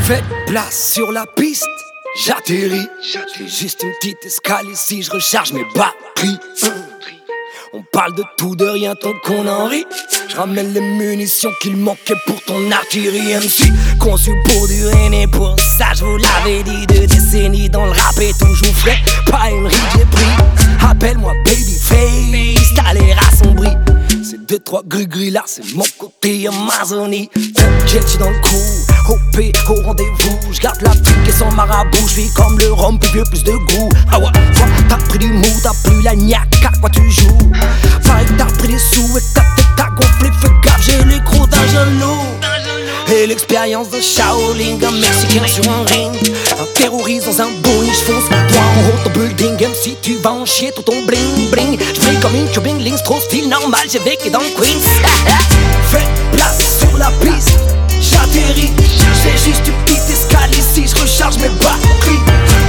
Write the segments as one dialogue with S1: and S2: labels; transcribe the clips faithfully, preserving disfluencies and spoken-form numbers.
S1: Faites place sur la piste, j'atterris. J'ai juste une petite escale ici, je recharge mes batteries. On parle de tout, de rien tant qu'on en rit. Je ramène les munitions qu'il manquait pour ton artillerie. M C conçu pour durer, né pour ça, je vous l'avais dit. Deux décennies dans le rap est toujours frais. Pas une ride, j'ai pris. Appelle-moi Babyface, t'as l'air assombri. C'est deux, trois gris-gris là, c'est mon côté Amazonie. Jet, j'suis dans le coup, O P, au rendez-vous. J'garde la pique et sans marabout, j'vis comme le rhum, plus vieux, plus de goût. Ah ouais, toi, t'as pris du mou, t'as plus la niaque, à quoi tu joues? Pareil que t'as pris des sous et que ta tête t'a gonflé, fais gaffe, j'ai les crocs d'un genou. Et l'expérience de Shaolin, un Mexicain sur un ring. Un terroriste dans un Boeing, j'fonce toi en haut ton building. Même si tu vas en chier tout ton bling bling. J'brille comme une Cuban Links, trop style normal, j'ai vécu dans le Queens. Fais place sur la piste, j'atterris. J'ai juste une petite escale ici, j'recharge mes batteries.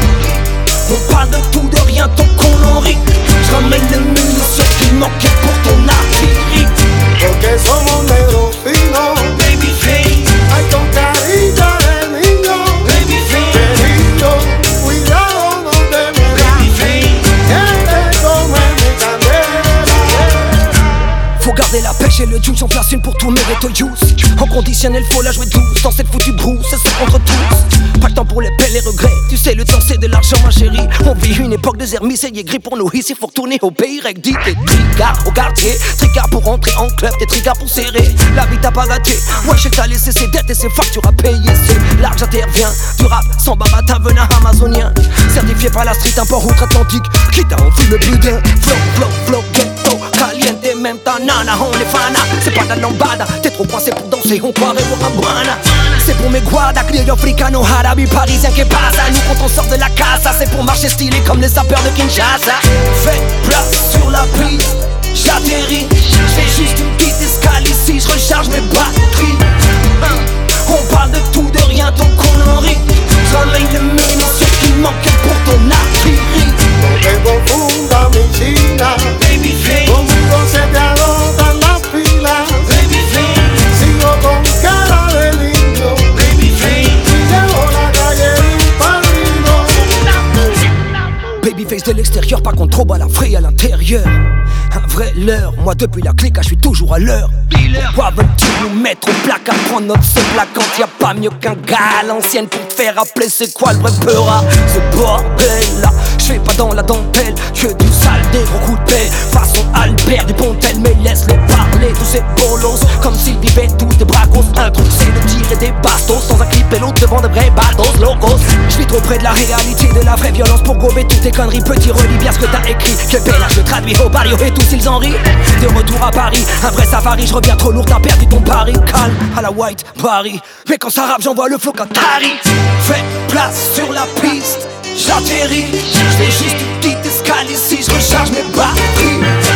S1: On parle de tout, de rien tant qu'on en rit. J'ramène les munitions qui manquaient pour ton artillerie.
S2: Porque somos negros finos,
S1: Babyface,
S2: hay con carita de niño,
S1: Babyface,
S2: perito, cuidado no te metas,
S1: Babyface.
S2: que te come mi candela.
S1: Faut garder la pêche et le juice, j'en place une pour tous mes rétos use. En conditionnel, faut la jouer douce, dans cette foutue brousse, c'est ça contre tous. Pas le temps pour les peines, les regrets, tu sais le temps c'est de l'argent ma chérie. On vit une époque de zermis et gris pour nous ici, faut retourner au pays rec, dit tes tricards au quartier. Tricard pour rentrer en club, tes tricards pour serrer. La vie t'a pas gâté, ouais je t'ai laissé ses dettes et ses factures à payer. C'est l'argent intervient, du rap sans babata venin amazonien. Certifié par la street, un port outre-Atlantique, qui t'a enfui le plus d'un. Flow, flow, flow, ghetto, caliente, même ta nana, on est fana. C'est pas de la lambada, t'es trop coincé pour danser, on croirait au Habana. C'est pour mes guardas, criollo, africano, arabe, parisien, que pasa. Nous quand on sort de la casa, c'est pour marcher stylé comme les sapeurs de Kinshasa. Faites place sur la piste, j'atterris. J'ai juste une petite escale ici, je recharge mes batteries. On parle de tout, de rien tant qu'on en rit. J'ramène les munitions qui manquaient pour ton artillerie.
S2: No te confunda mi china,
S1: Babyface,
S2: conmigo se te agotan las pilas.
S1: Babyface,
S2: Sigo con cara de niño,
S1: Babyface.
S2: y llevo la calle padrino.
S1: Babyface de l'extérieur, par contre trop bas la fraye à l'intérieur. Un vrai leurre, moi depuis la clique, je suis toujours à l'heure. Pourquoi veulent-ils nous mettre au placard, prendre notre seul quand y'a pas mieux qu'un gars à l'ancienne pour te faire rappeler c'est quoi le vrai peura. Ce bordel là, j'fais pas dans la dentelle, que du sale, des gros coups de pelle. Façon Albert Dupontel, mais laisse-les parler, tous ces bolos, comme s'ils vivaient tous des bracos. Un truc c'est de tirer des bastos, sans un clip et l'autre devant de vrais batos locos. J'vis trop près de la réalité, de la vraie violence pour gober toutes tes conneries. Petit relis bien ce que t'as écrit, que pélage je traduis au barrio et tous ils en rient. De retour à Paris, un vrai safari, je reviens trop lourd, t'as perdu ton pari. Calme à la white Paris, mais quand ça rappe j'envoie le flow Qatari. Fais place sur la piste, j'atterris. J'fais juste une petite escale ici, je recharge mes batteries.